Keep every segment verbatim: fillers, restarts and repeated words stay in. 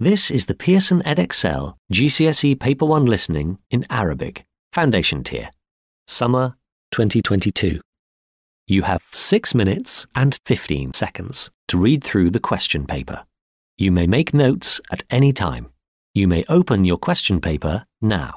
This is the Pearson Edexcel G C S E Paper one Listening in Arabic, Foundation Tier, Summer twenty twenty-two. You have six minutes and fifteen seconds to read through the question paper. You may make notes at any time. You may open your question paper now.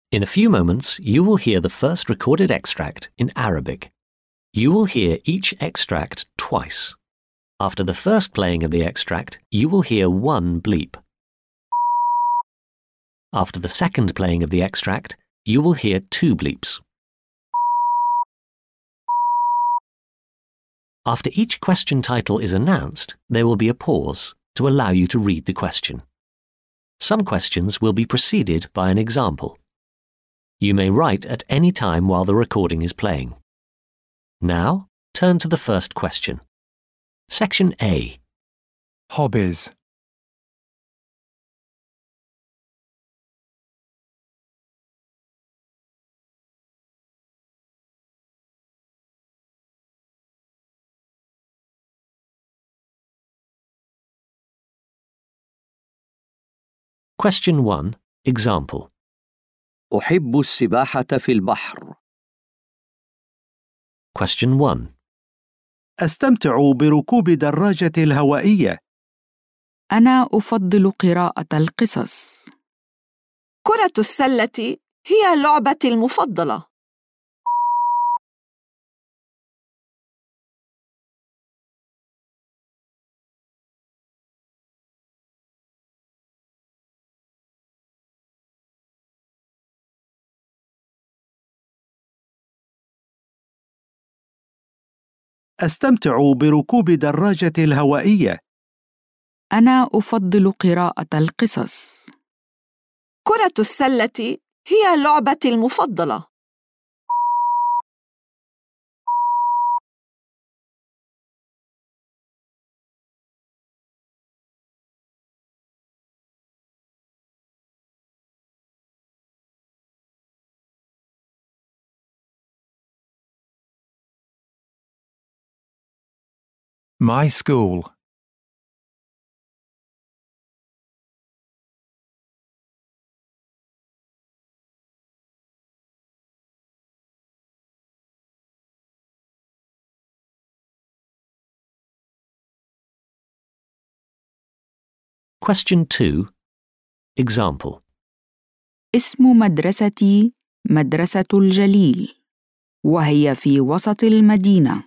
In a few moments, you will hear the first recorded extract in Arabic. You will hear each extract twice. After the first playing of the extract, you will hear one bleep. After the second playing of the extract, you will hear two bleeps. After each question title is announced, there will be a pause to allow you to read the question. Some questions will be preceded by an example. You may write at any time while the recording is playing. Now, turn to the first question. Section A. Hobbies. Question one. Example. أحب السباحة في البحر. Question one. أستمتع بركوب دراجة الهوائية. أنا أفضل قراءة القصص. كرة السلة هي لعبتي المفضلة. أستمتع بركوب دراجة الهوائية. أنا أفضل قراءة القصص. كرة السلة هي لعبتي المفضلة. My school. Question two. Example. اسم مدرستي مدرسة الجليل، وهي في وسط المدينة.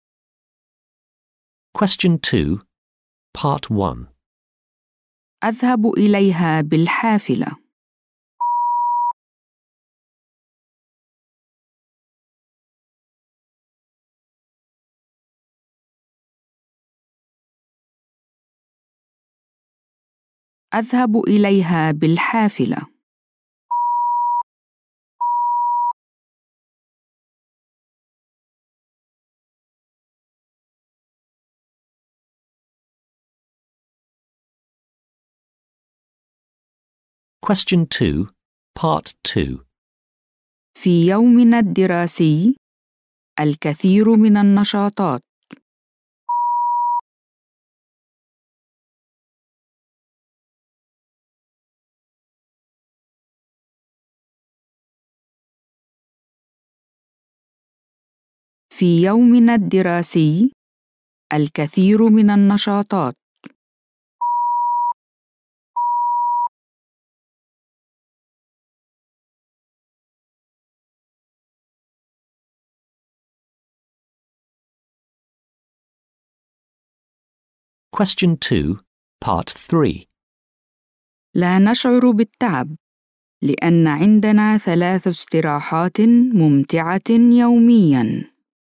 Question two. Part one. أذهب إليها بالحافلة. أذهب إليها بالحافلة. Question two. Part two. في يومنا الدراسي الكثير من النشاطات. في يومنا الدراسي الكثير من النشاطات. Question two. Part three. لا نشعر بالتعب لأن عندنا ثلاث استراحات ممتعة يومياً.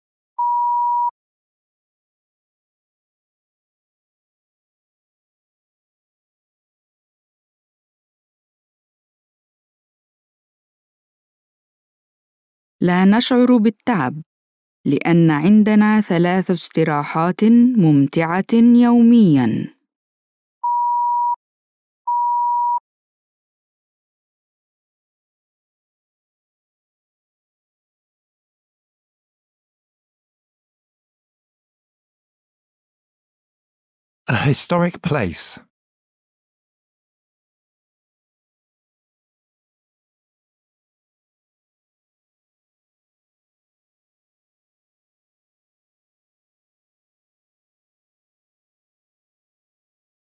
لا نشعر بالتعب لأن عندنا ثلاث استراحات ممتعة يومياً. A historic place.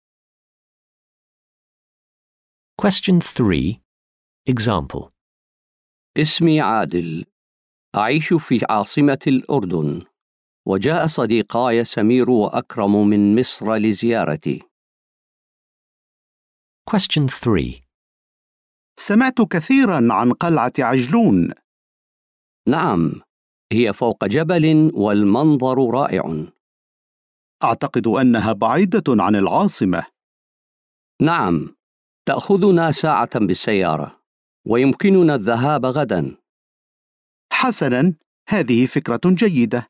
Question three. Example. اسمي عادل. أعيش في عاصمة الأردن، وجاء صديقاي سمير وأكرم من مصر لزيارتي. Question three. سمعت كثيرا عن قلعة عجلون. نعم، هي فوق جبل والمنظر رائع. أعتقد أنها بعيدة عن العاصمة. نعم، تأخذنا ساعة بالسيارة، ويمكننا الذهاب غدا. حسناً، هذه فكرة جيدة.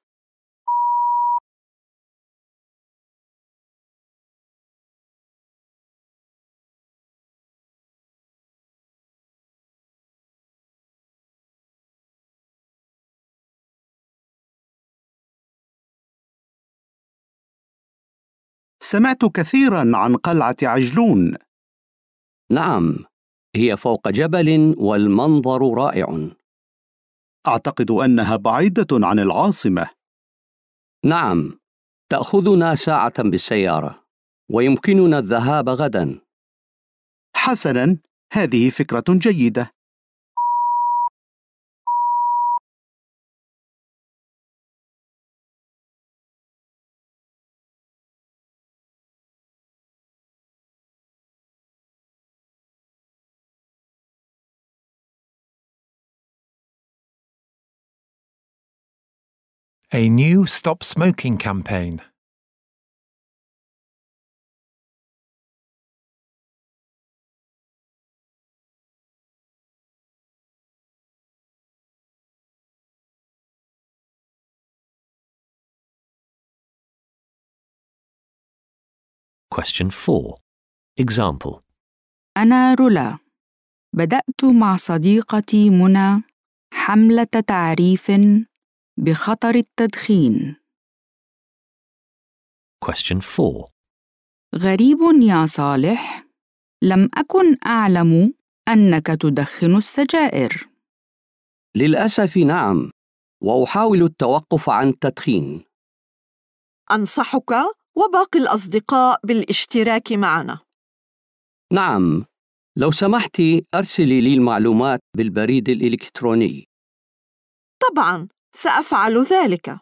سمعت كثيراً عن قلعة عجلون. نعم، هي فوق جبل والمنظر رائع. أعتقد أنها بعيدة عن العاصمة. نعم، تأخذنا ساعة بالسيارة، ويمكننا الذهاب غدا. حسناً، هذه فكرة جيدة. A new stop smoking campaign. Question four. Example. أنا رولا. بدأت مع صديقتي منى حملة تعريف بخطر التدخين. Question four. غريب يا صالح، لم أكن أعلم أنك تدخن السجائر. للأسف نعم، وأحاول التوقف عن التدخين. أنصحك وباقي الأصدقاء بالاشتراك معنا. نعم، لو سمحت أرسلي لي المعلومات بالبريد الإلكتروني. طبعاً، سأفعل ذلك.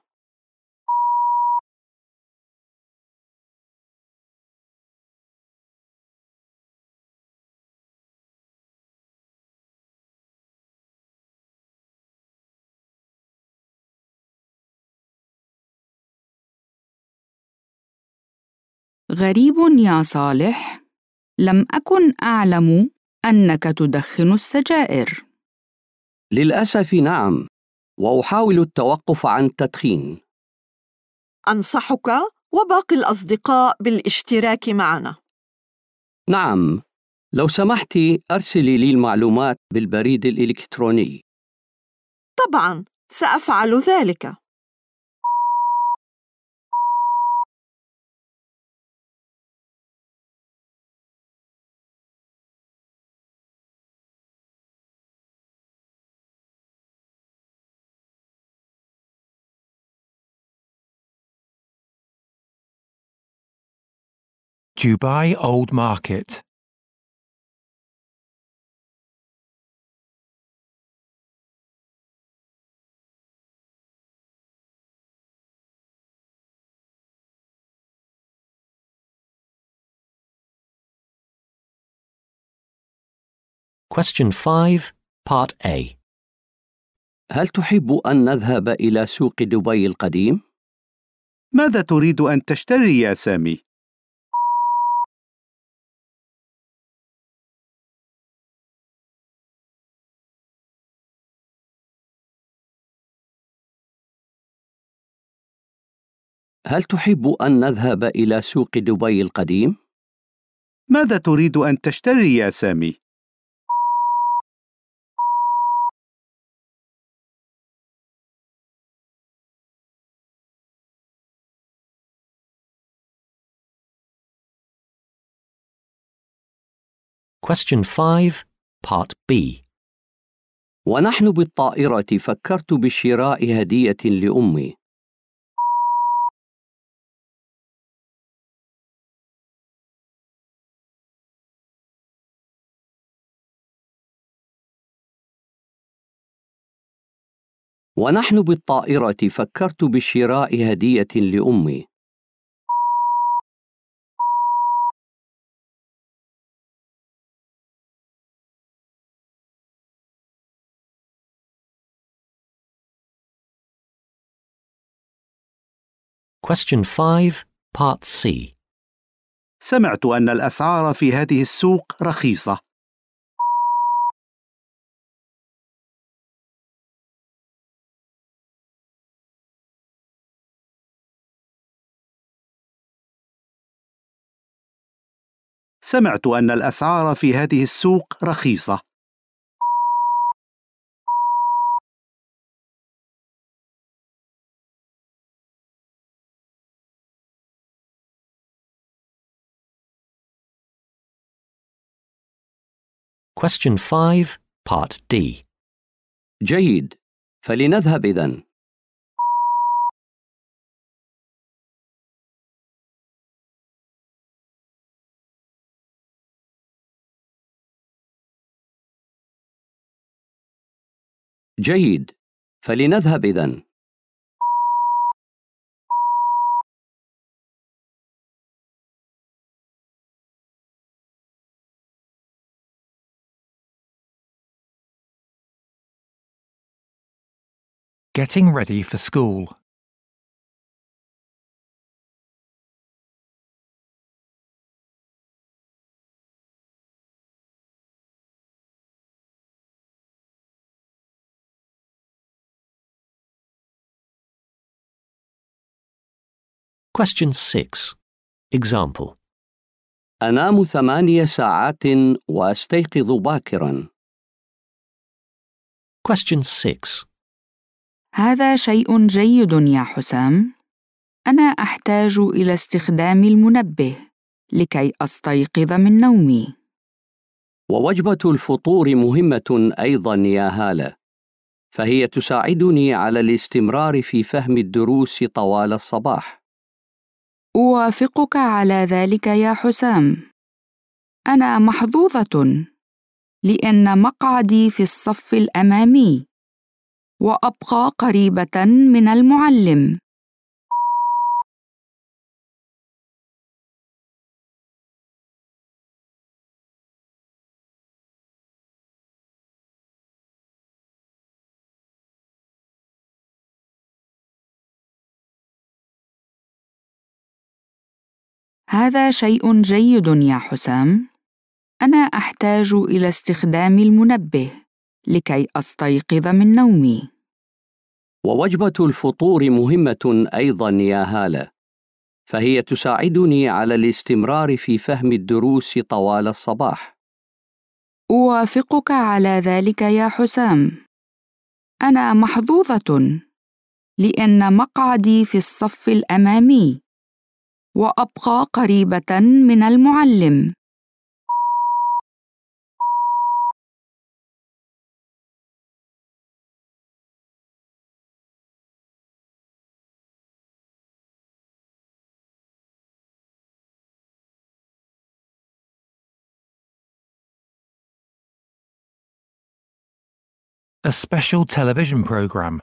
غريب يا صالح، لم أكن أعلم أنك تدخن السجائر. للأسف نعم، وأحاول التوقف عن التدخين. أنصحك وباقي الأصدقاء بالاشتراك معنا. نعم، لو سمحت أرسلي لي المعلومات بالبريد الإلكتروني. طبعاً، سأفعل ذلك. Dubai Old Market. Question five, Part A. هل تحب أن نذهب إلى سوق دبي القديم؟ ماذا تريد أن تشتري يا سامي؟ هل تحب أن نذهب إلى سوق دبي القديم؟ ماذا تريد أن تشتري يا سامي؟ Question five, Part B. ونحن بالطائرة فكرت بشراء هدية لأمي. ونحن بالطائرة فكرت بشراء هدية لأمي. Question five, Part C. سمعت أن الأسعار في هذه السوق رخيصة. سمعت أن الأسعار في هذه السوق رخيصة. Question five, Part D. جيد، فلنذهب إذن. جيد، فلنذهب إذن. Getting ready for school. Question six. Example. أنام ثمانية ساعات وأستيقظ باكراً. Question six. هذا شيء جيد يا حسام. أنا أحتاج إلى استخدام المنبه لكي أستيقظ من نومي. ووجبة الفطور مهمة أيضاً يا هالة، فهي تساعدني على الاستمرار في فهم الدروس طوال الصباح. أوافقك على ذلك يا حسام. أنا محظوظة لأن مقعدي في الصف الأمامي وأبقى قريبة من المعلم. هذا شيء جيد يا حسام. أنا أحتاج إلى استخدام المنبه لكي أستيقظ من نومي. ووجبة الفطور مهمة أيضاً يا هالة، فهي تساعدني على الاستمرار في فهم الدروس طوال الصباح. أوافقك على ذلك يا حسام. أنا محظوظة لأن مقعدي في الصف الأمامي وأبقى قريبة من المعلم. A special television program.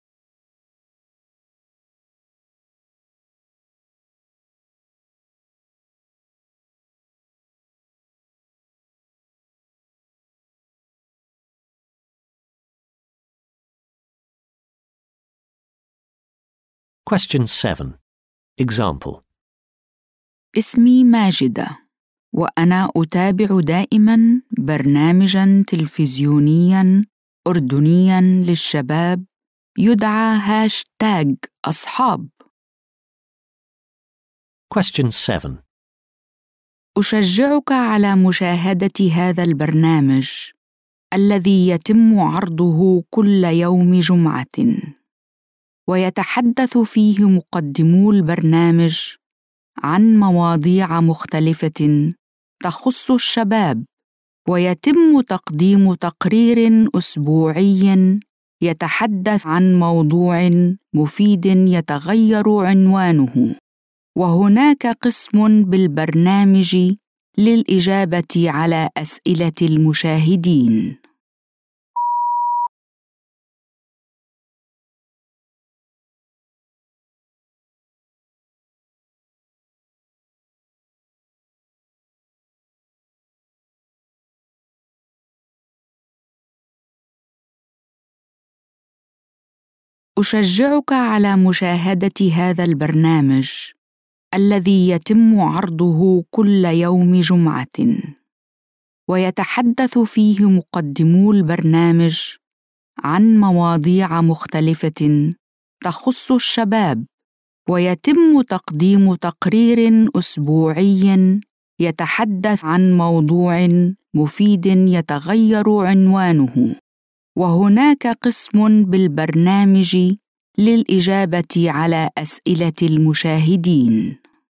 Question seven. Example. اسمي ماجدة، وأنا أتابع دائماً برنامجاً تلفزيونياً أردنياً للشباب يدعى هاشتاج أصحاب. Question seven. أشجعك على مشاهدة هذا البرنامج الذي يتم عرضه كل يوم جمعة، ويتحدث فيه مقدمو البرنامج عن مواضيع مختلفة تخص الشباب، ويتم تقديم تقرير أسبوعي يتحدث عن موضوع مفيد يتغير عنوانه، وهناك قسم بالبرنامج للإجابة على أسئلة المشاهدين. أشجعك على مشاهدة هذا البرنامج الذي يتم عرضه كل يوم جمعة، ويتحدث فيه مقدمو البرنامج عن مواضيع مختلفة تخص الشباب، ويتم تقديم تقرير أسبوعي يتحدث عن موضوع مفيد يتغير عنوانه، وهناك قسم بالبرنامج للإجابة على أسئلة المشاهدين.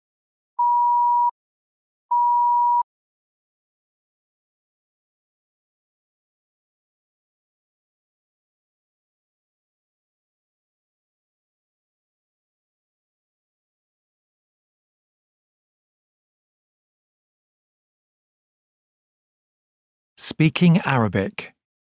Speaking Arabic.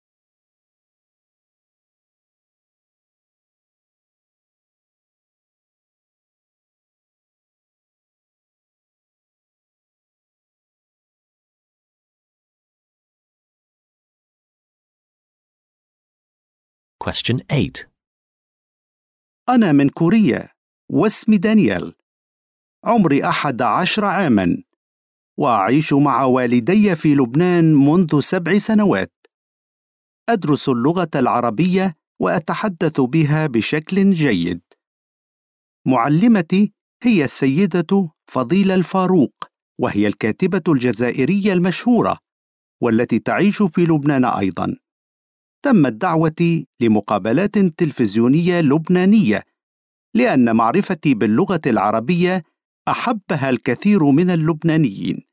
Question eight. أنا من كوريا واسمي دانيال. عمري أحد عشر عاماً، وأعيش مع والدي في لبنان منذ سبع سنوات. أدرس اللغة العربية وأتحدث بها بشكل جيد. معلمتي هي السيدة فضيلة الفاروق، وهي الكاتبة الجزائرية المشهورة والتي تعيش في لبنان أيضاً. تمت دعوتي لمقابلات تلفزيونية لبنانية لأن معرفتي باللغة العربية أحبها الكثير من اللبنانيين.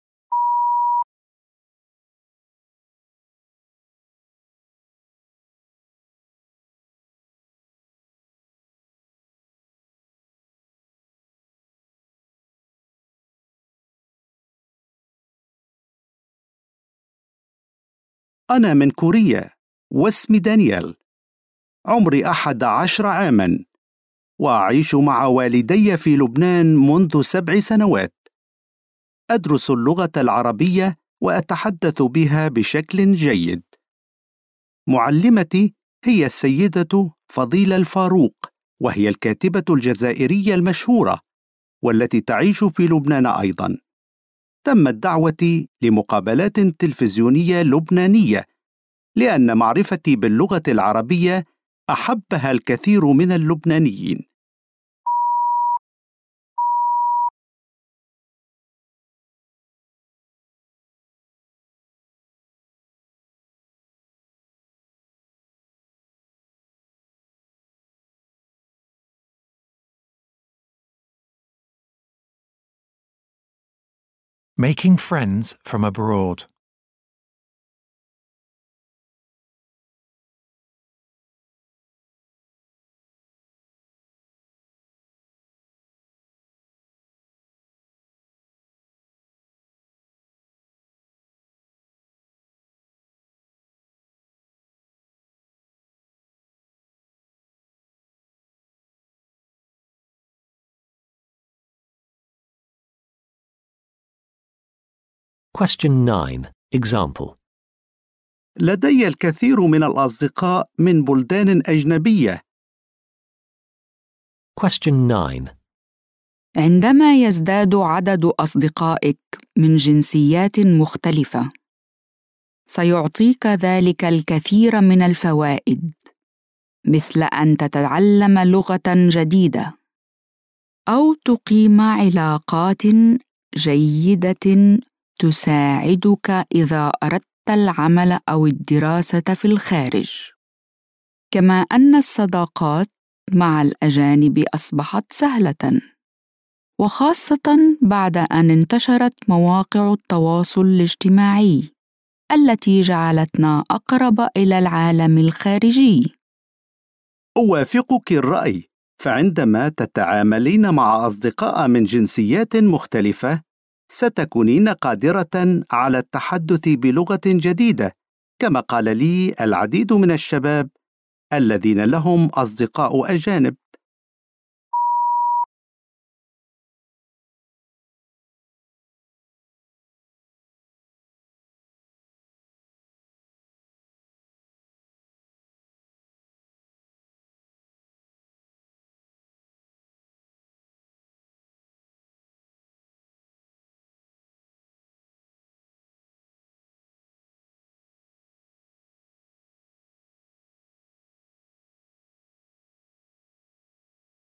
أنا من كوريا واسمي دانيال. عمري أحد عشر عاماً، وأعيش مع والدي في لبنان منذ سبع سنوات. أدرس اللغة العربية وأتحدث بها بشكل جيد. معلمتي هي السيدة فضيلة الفاروق، وهي الكاتبة الجزائرية المشهورة والتي تعيش في لبنان أيضاً. تمت دعوتي لمقابلات تلفزيونية لبنانية لأن معرفتي باللغة العربية أحبها الكثير من اللبنانيين. Making friends from abroad. Question nine. Example. لدي الكثير من الأصدقاء من بلدان أجنبية. Question nine. عندما يزداد عدد أصدقائك من جنسيات مختلفة، سيعطيك ذلك الكثير من الفوائد، مثل أن تتعلم لغة جديدة أو تقيم علاقات جيدة تساعدك إذا أردت العمل أو الدراسة في الخارج. كما أن الصداقات مع الأجانب أصبحت سهلة، وخاصة بعد أن انتشرت مواقع التواصل الاجتماعي التي جعلتنا أقرب إلى العالم الخارجي. أوافقك الرأي، فعندما تتعاملين مع أصدقاء من جنسيات مختلفة، ستكونين قادرة على التحدث بلغة جديدة، كما قال لي العديد من الشباب الذين لهم أصدقاء أجانب.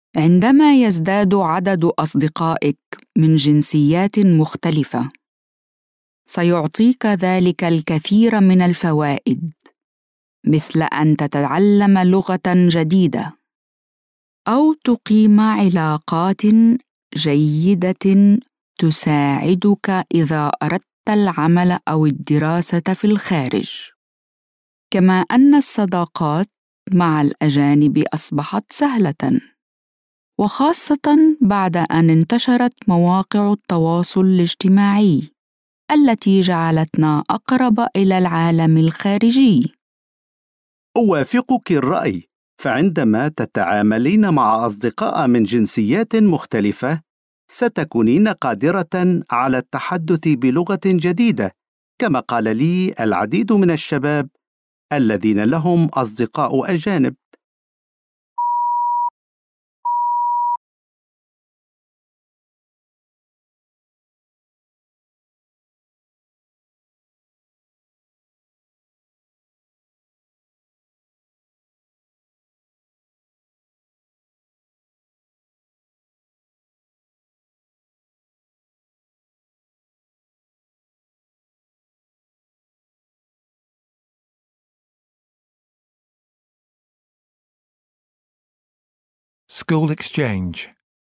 عندما يزداد عدد أصدقائك من جنسيات مختلفة، سيعطيك ذلك الكثير من الفوائد، مثل أن تتعلم لغة جديدة أو تقيم علاقات جيدة تساعدك إذا أردت العمل أو الدراسة في الخارج. كما أن الصداقات مع الأجانب أصبحت سهلة، وخاصة بعد أن انتشرت مواقع التواصل الاجتماعي التي جعلتنا أقرب إلى العالم الخارجي. أوافقك الرأي، فعندما تتعاملين مع أصدقاء من جنسيات مختلفة ستكونين قادرة على التحدث بلغة جديدة، كما قال لي العديد من الشباب الذين لهم أصدقاء أجانب. School exchange.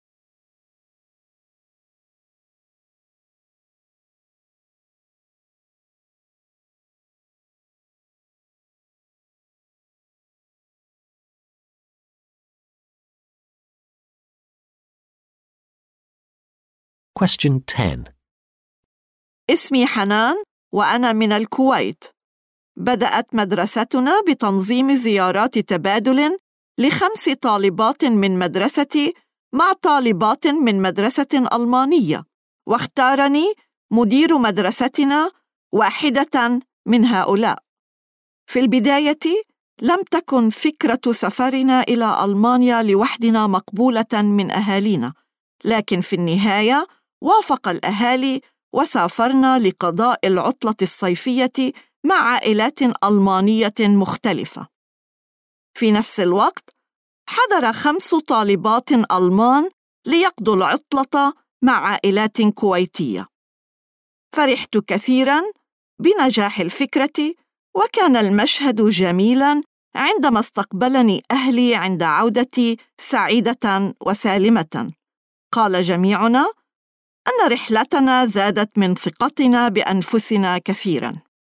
Question ten. اسمي حنان وأنا من الكويت. بدأت مدرستنا بتنظيم زيارات تبادل لخمس طالبات من مدرستي مع طالبات من مدرسة ألمانية، واختارني مدير مدرستنا واحدة من هؤلاء. في البداية لم تكن فكرة سفرنا إلى ألمانيا لوحدنا مقبولة من أهالينا، لكن في النهاية وافق الأهالي وسافرنا لقضاء العطلة الصيفية مع عائلات ألمانية مختلفة. في نفس الوقت حضر خمس طالبات ألمان ليقضوا العطلة مع عائلات كويتية. فرحت كثيراً بنجاح الفكرة، وكان المشهد جميلاً عندما استقبلني أهلي عند عودتي سعيدة وسالمة. قال جميعنا أن رحلتنا زادت من ثقتنا بأنفسنا كثيراً.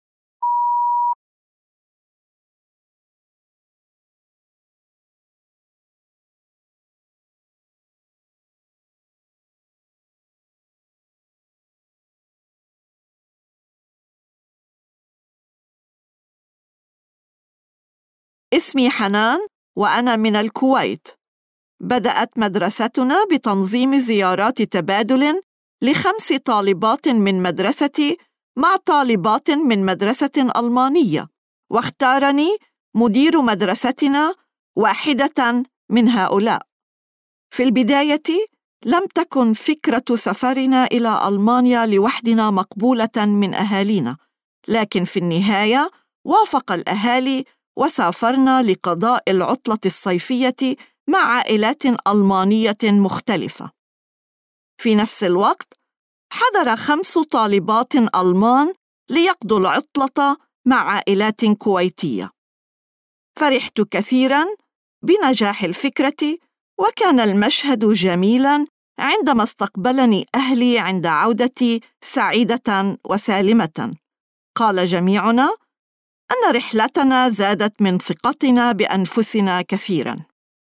اسمي حنان وأنا من الكويت. بدأت مدرستنا بتنظيم زيارات تبادل لخمس طالبات من مدرستي مع طالبات من مدرسة ألمانية، واختارني مدير مدرستنا واحدة من هؤلاء. في البداية لم تكن فكرة سفرنا إلى ألمانيا لوحدنا مقبولة من أهالينا، لكن في النهاية وافق الأهالي وسافرنا لقضاء العطلة الصيفية مع عائلات ألمانية مختلفة. في نفس الوقت حضر خمس طالبات ألمان ليقضوا العطلة مع عائلات كويتية. فرحت كثيراً بنجاح الفكرة، وكان المشهد جميلاً عندما استقبلني أهلي عند عودتي سعيدة وسالمة. قال جميعنا أن رحلتنا زادت من ثقتنا بأنفسنا كثيراً.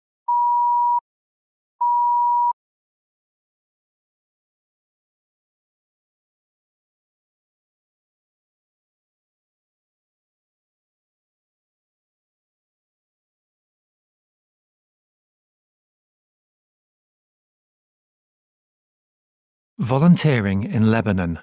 Volunteering in Lebanon.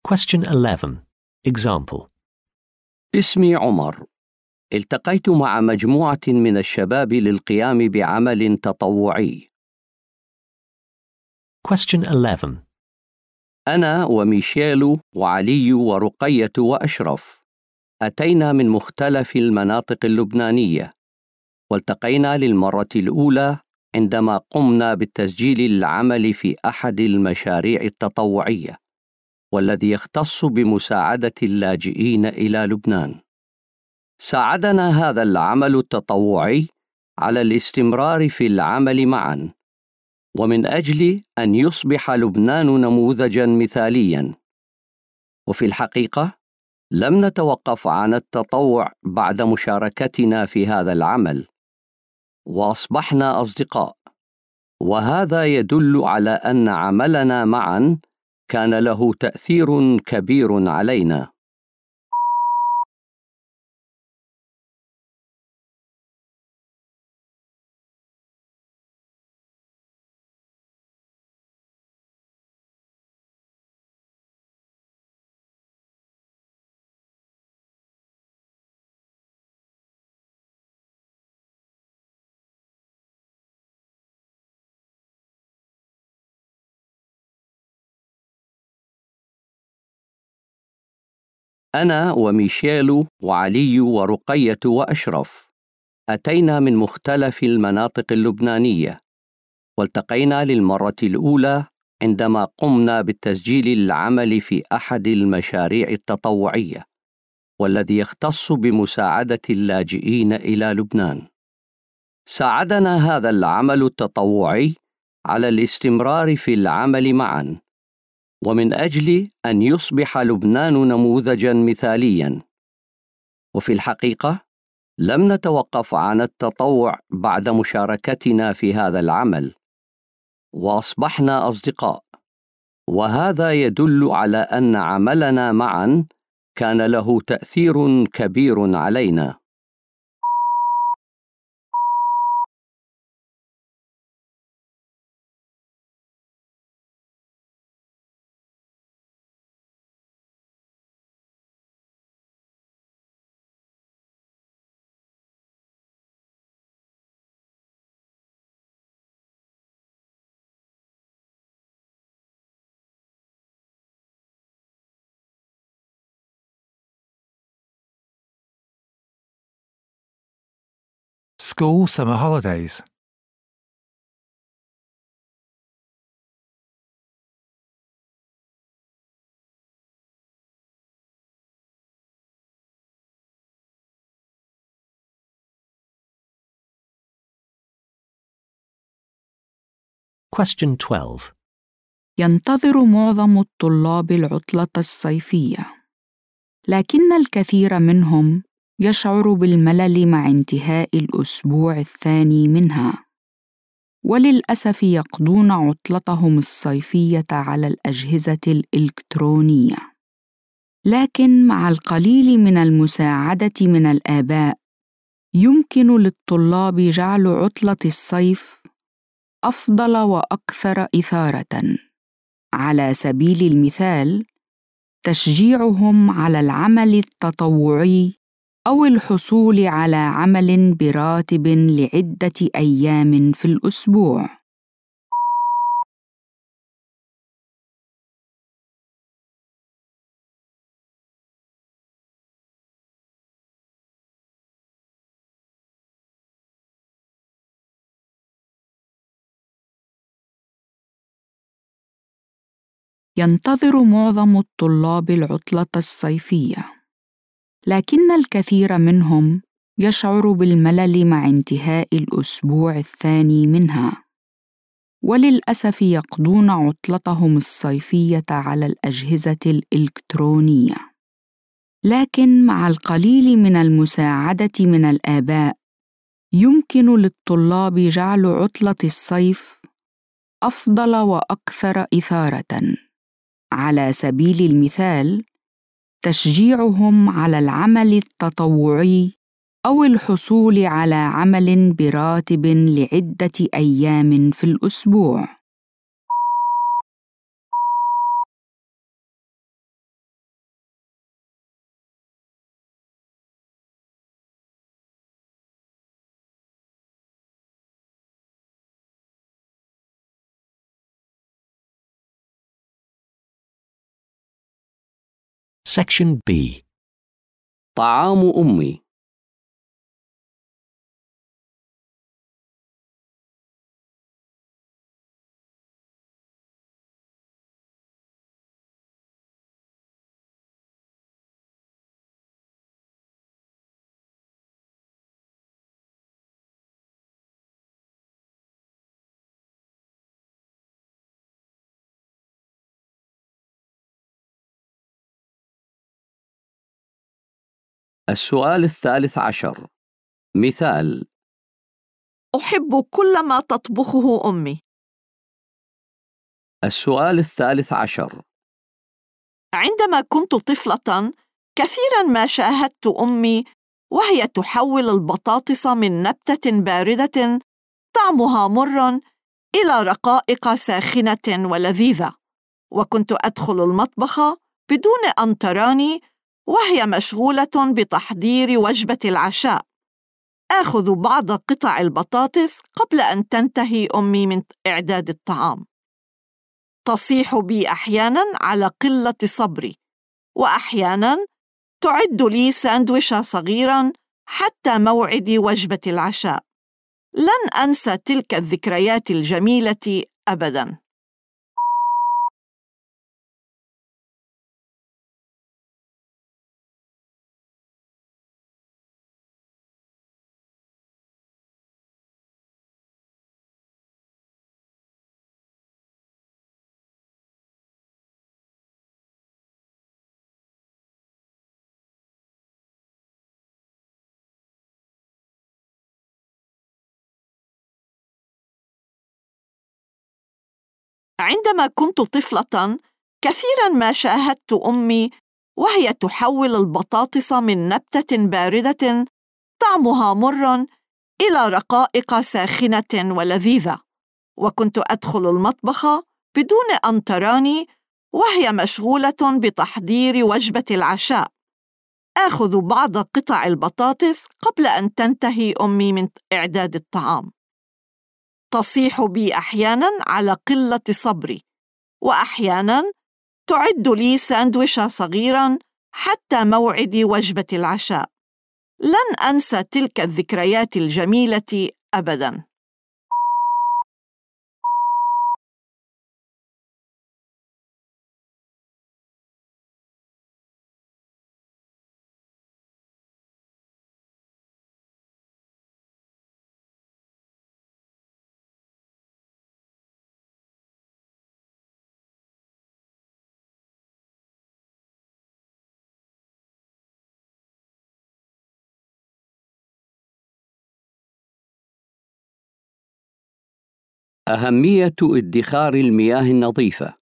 Question eleven. Example. اسمي عمر. التقيت مع مجموعة من الشباب للقيام بعمل تطوعي. Question eleven. أنا وميشيل وعلي ورقية وأشرف أتينا من مختلف المناطق اللبنانية، والتقينا للمرة الأولى عندما قمنا بالتسجيل للعمل في أحد المشاريع التطوعية، والذي يختص بمساعدة اللاجئين إلى لبنان. ساعدنا هذا العمل التطوعي على الاستمرار في العمل معاً، ومن أجل أن يصبح لبنان نموذجاً مثالياً. وفي الحقيقة لم نتوقف عن التطوع بعد مشاركتنا في هذا العمل، وأصبحنا أصدقاء، وهذا يدل على أن عملنا معاً كان له تأثير كبير علينا. أنا وميشيل وعلي ورقية وأشرف أتينا من مختلف المناطق اللبنانية، والتقينا للمرة الأولى عندما قمنا بالتسجيل للعمل في أحد المشاريع التطوعية، والذي يختص بمساعدة اللاجئين إلى لبنان. ساعدنا هذا العمل التطوعي على الاستمرار في العمل معاً، ومن أجل أن يصبح لبنان نموذجاً مثالياً. وفي الحقيقة لم نتوقف عن التطوع بعد مشاركتنا في هذا العمل، وأصبحنا أصدقاء، وهذا يدل على أن عملنا معاً كان له تأثير كبير علينا. School summer holidays. Question twelve. ينتظر معظم الطلاب العطلة الصيفية، لكن الكثير منهم يشعر بالملل مع انتهاء الأسبوع الثاني منها، وللأسف يقضون عطلتهم الصيفية على الأجهزة الإلكترونية. لكن مع القليل من المساعدة من الآباء، يمكن للطلاب جعل عطلة الصيف أفضل وأكثر إثارة. على سبيل المثال، تشجيعهم على العمل التطوعي أو الحصول على عمل براتب لعدة أيام في الأسبوع. ينتظر معظم الطلاب العطلة الصيفية، لكن الكثير منهم يشعر بالملل مع انتهاء الأسبوع الثاني منها، وللأسف يقضون عطلتهم الصيفية على الأجهزة الإلكترونية. لكن مع القليل من المساعدة من الآباء، يمكن للطلاب جعل عطلة الصيف أفضل وأكثر إثارة. على سبيل المثال، تشجيعهم على العمل التطوعي أو الحصول على عمل براتب لعدة أيام في الأسبوع. Section B. طعام أمي. السؤال الثالث عشر. مثال: أحب كل ما تطبخه أمي. السؤال الثالث عشر. عندما كنت طفلة، كثيراً ما شاهدت أمي وهي تحول البطاطس من نبتة باردة طعمها مر إلى رقائق ساخنة ولذيذة، وكنت أدخل المطبخ بدون أن تراني وهي مشغولة بتحضير وجبة العشاء. آخذ بعض قطع البطاطس قبل أن تنتهي أمي من إعداد الطعام. تصيح بي أحياناً على قلة صبري، وأحياناً تعد لي ساندويشا صغيراً حتى موعد وجبة العشاء. لن أنسى تلك الذكريات الجميلة أبداً. عندما كنت طفلة، كثيراً ما شاهدت أمي وهي تحول البطاطس من نبتة باردة طعمها مر إلى رقائق ساخنة ولذيذة، وكنت أدخل المطبخ بدون أن تراني وهي مشغولة بتحضير وجبة العشاء. آخذ بعض قطع البطاطس قبل أن تنتهي أمي من إعداد الطعام. تصيح بي أحياناً على قلة صبري، وأحياناً تعد لي ساندويشا صغيراً حتى موعد وجبة العشاء. لن أنسى تلك الذكريات الجميلة أبداً. أهمية ادخار المياه النظيفة.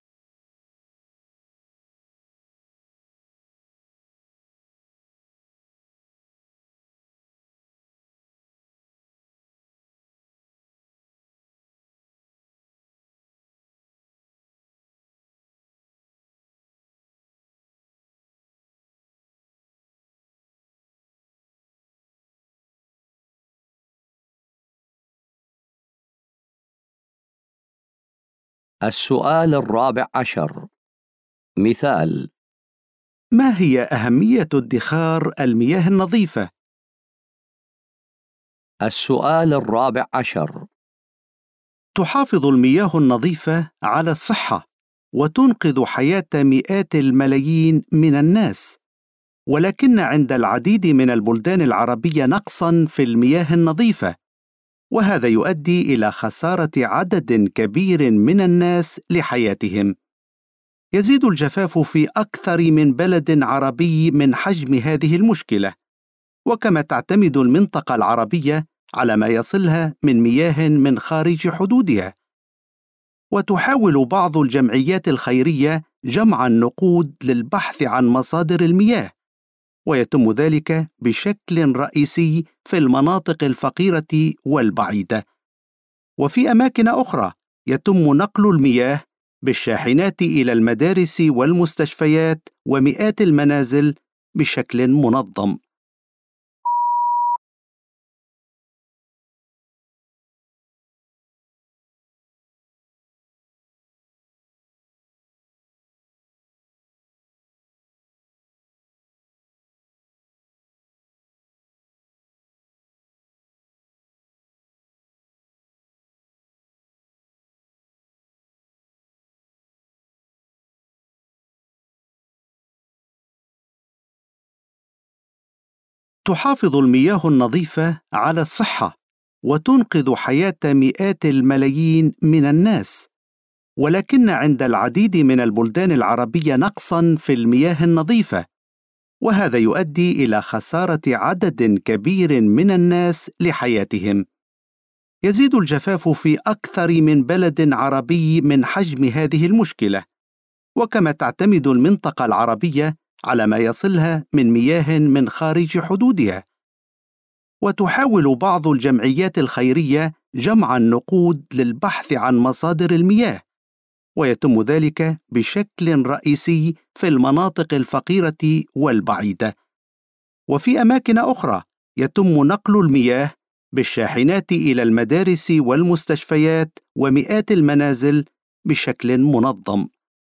السؤال الرابع عشر. مثال: ما هي أهمية ادخار المياه النظيفة؟ السؤال الرابع عشر. تحافظ المياه النظيفة على الصحة وتنقذ حياة مئات الملايين من الناس، ولكن عند العديد من البلدان العربية نقصاً في المياه النظيفة، وهذا يؤدي إلى خسارة عدد كبير من الناس لحياتهم. يزيد الجفاف في أكثر من بلد عربي من حجم هذه المشكلة، وكما تعتمد المنطقة العربية على ما يصلها من مياه من خارج حدودها. وتحاول بعض الجمعيات الخيرية جمع النقود للبحث عن مصادر المياه، ويتم ذلك بشكل رئيسي في المناطق الفقيرة والبعيدة. وفي أماكن أخرى يتم نقل المياه بالشاحنات إلى المدارس والمستشفيات ومئات المنازل بشكل منظم. تحافظ المياه النظيفة على الصحة وتنقذ حياة مئات الملايين من الناس، ولكن عند العديد من البلدان العربية نقصاً في المياه النظيفة، وهذا يؤدي إلى خسارة عدد كبير من الناس لحياتهم. يزيد الجفاف في أكثر من بلد عربي من حجم هذه المشكلة، وكما تعتمد المنطقة العربية على ما يصلها من مياه من خارج حدودها. وتحاول بعض الجمعيات الخيرية جمع النقود للبحث عن مصادر المياه، ويتم ذلك بشكل رئيسي في المناطق الفقيرة والبعيدة. وفي أماكن أخرى يتم نقل المياه بالشاحنات إلى المدارس والمستشفيات ومئات المنازل بشكل منظم.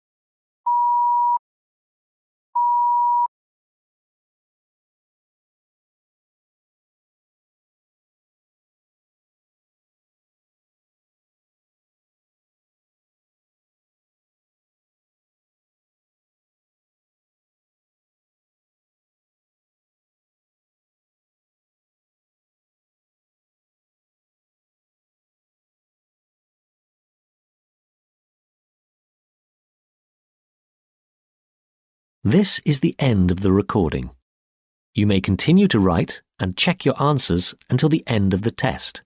This is the end of the recording. You may continue to write and check your answers until the end of the test.